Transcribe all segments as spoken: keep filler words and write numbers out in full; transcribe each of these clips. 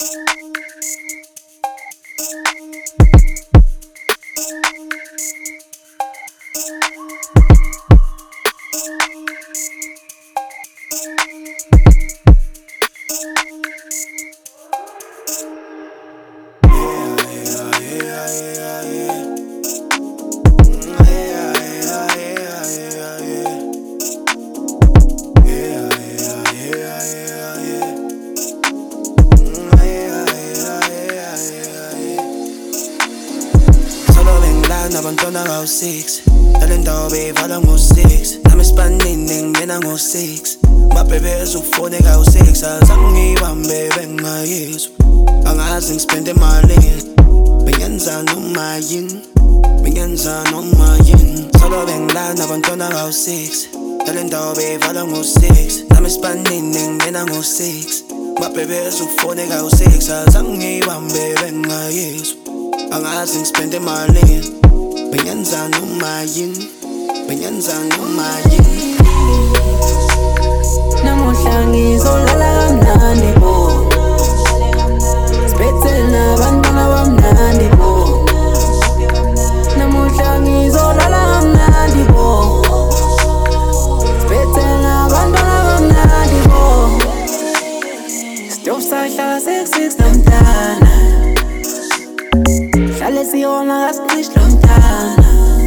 Abantwana kawu-six Nalendawo beyivala ngo-six Nami isipanini ngena ngo-six Mabhebeza ufone kawu-six Azange ngiyibambe bengingayizwa Angazi ngispende malini Bengenza noma yini Bengenza noma yini Solo bengilana abantwana kawu-six Nalendawo beyivala ngo-six Nami isipanini ngena ngo-six Mabhebeza ufone kawu-six Azange ngiyibambe bengingayizwa Angazi ngispende malini Bengenza noma yini Bengenza noma yini Namuhla ngizolala kamnandi bo Siphethe nabantwana bamnandi bo Namuhla ngizolala kamnandi bo Siphethe nabantwana bamnandi bo Stop sahlala six six namntana Hlale siyona kasicishe lo mntana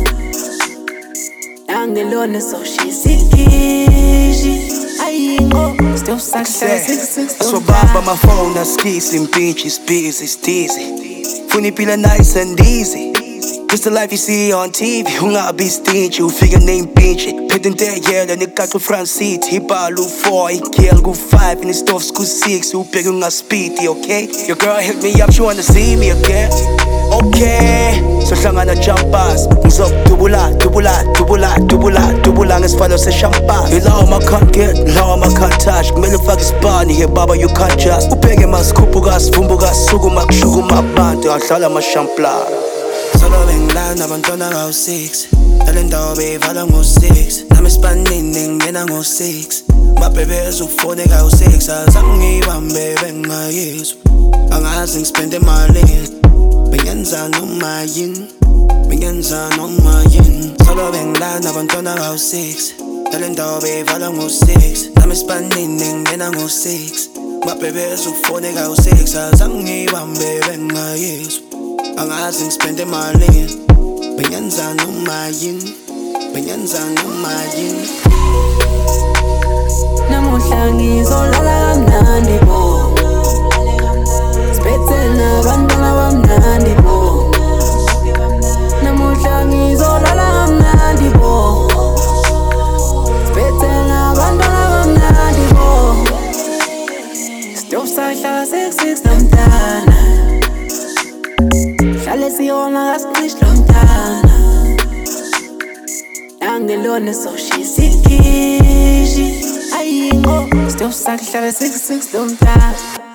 Angelone so shisikishi Ayingo Stop sahlala six six So baba my phone askisi impintshi is busy, it's dizzy Funa iphila nice and easy Just the life you see on T V Ungabi stingy, ufike ney'mpintshi Phethe into eyelo negaca front seat Ibhala u-four, igirl ku-five And istofs ku-six, ubheke ungaspidi, okay? Your girl hit me up, she wanna see me again Okay, so hlangana jumpers Ngizokudubula, dubula, dubula, dubula, dubula Ngesifalo se-champagne Ilawo ma can't get, ilawo ma can't touch Kumele ufake isibani, yeah baba you can't just Ubheke masikhuphuka, sivumbuka, sukuma, kushukuma abantu Ahlala ama-shampla Solo bengilana abantwana kawu-six Nalendawo beyivala ngo-six Nami isipanini ngena ngo-six Mabhebeza ufone kawu-six Azange ngiyibambe bengingayizwa Angazi ngispende malini Bengenza noma yini Bengenza noma yini Solo bengilana abantwana kawu-six Nalendawo beyivala ngo-six Nami isipanini ngena ngo-six Mabhebeza ufone kawu-six Azange ngiyibambe bengingayizwa Angazi ngispende malini Bengenza noma yini Bengenza noma yini Namuhla ngizolala kamnandi bo Siphethe nabantwana bamnandi bo Namuhla ngizolala kamnandi bo Siphethe nabantwana bamnandi bo Stop sahlala six six namntana Hlale siyona kasicishe lo mntana Angelone so shisikishi Ayingo Stop sahlala six six lo mntana